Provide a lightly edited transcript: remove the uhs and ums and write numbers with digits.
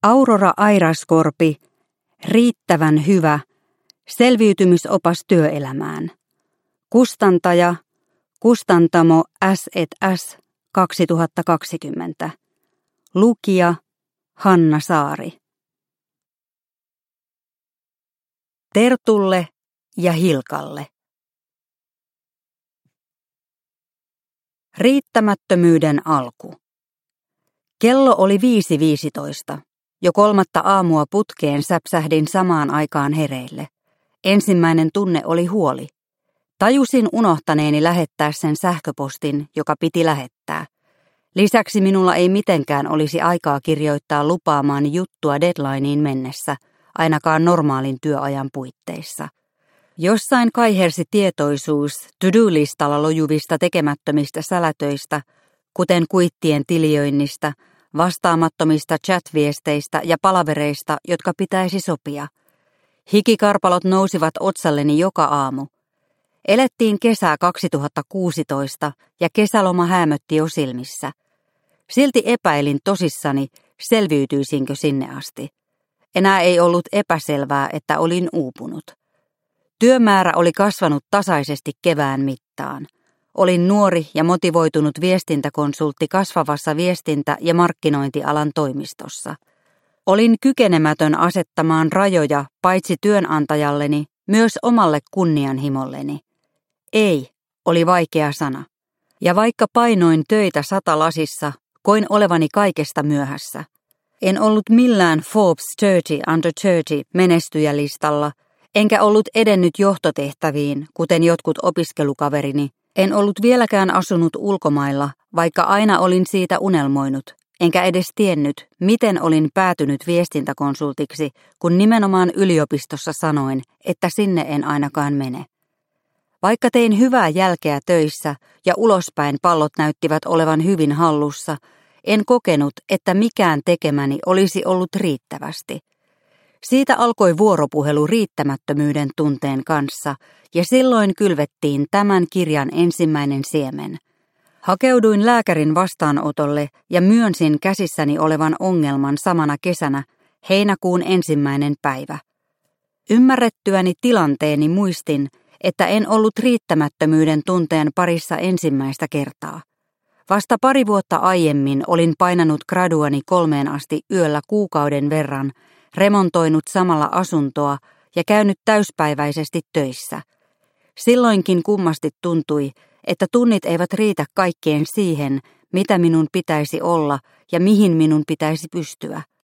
Aurora Airaskorpi, riittävän hyvä, selviytymisopas työelämään. Kustantaja, Kustantamo S&S 2020. Lukija, Hanna Saari. Tertulle ja Hilkalle. Riittämättömyyden alku. Kello oli 5:15. Jo 3. aamua putkeen säpsähdin samaan aikaan hereille. Ensimmäinen tunne oli huoli. Tajusin unohtaneeni lähettää sen sähköpostin, joka piti lähettää. Lisäksi minulla ei mitenkään olisi aikaa kirjoittaa lupaamaani juttua deadlineen mennessä, ainakaan normaalin työajan puitteissa. Jossain kaihersi tietoisuus to-do-listalla lojuvista tekemättömistä sälätöistä, kuten kuittien tiliöinnistä, vastaamattomista chat-viesteistä ja palavereista, jotka pitäisi sopia. Hikikarpalot nousivat otsalleni joka aamu. Elettiin kesää 2016 ja kesäloma häämötti jo silmissä. Silti epäilin tosissani, selviytyisinkö sinne asti. Enää ei ollut epäselvää, että olin uupunut. Työmäärä oli kasvanut tasaisesti kevään mittaan. Olin nuori ja motivoitunut viestintäkonsultti kasvavassa viestintä- ja markkinointialan toimistossa. Olin kykenemätön asettamaan rajoja paitsi työnantajalleni, myös omalle kunnianhimolleni. Ei, oli vaikea sana. Ja vaikka painoin töitä 100 lasissa, koin olevani kaikesta myöhässä. En ollut millään Forbes 30 under 30 menestyjälistalla, enkä ollut edennyt johtotehtäviin, kuten jotkut opiskelukaverini. En ollut vieläkään asunut ulkomailla, vaikka aina olin siitä unelmoinut, enkä edes tiennyt, miten olin päätynyt viestintäkonsultiksi, kun nimenomaan yliopistossa sanoin, että sinne en ainakaan mene. Vaikka tein hyvää jälkeä töissä ja ulospäin pallot näyttivät olevan hyvin hallussa, en kokenut, että mikään tekemäni olisi ollut riittävästi. Siitä alkoi vuoropuhelu riittämättömyyden tunteen kanssa, ja silloin kylvettiin tämän kirjan ensimmäinen siemen. Hakeuduin lääkärin vastaanotolle ja myönsin käsissäni olevan ongelman samana kesänä, heinäkuun 1. päivä. Ymmärrettyäni tilanteeni muistin, että en ollut riittämättömyyden tunteen parissa ensimmäistä kertaa. Vasta 2 vuotta aiemmin olin painanut graduani 3 asti yöllä kuukauden verran, remontoinut samalla asuntoa ja käynyt täyspäiväisesti töissä. Silloinkin kummasti tuntui, että tunnit eivät riitä kaikkeen siihen, mitä minun pitäisi olla ja mihin minun pitäisi pystyä.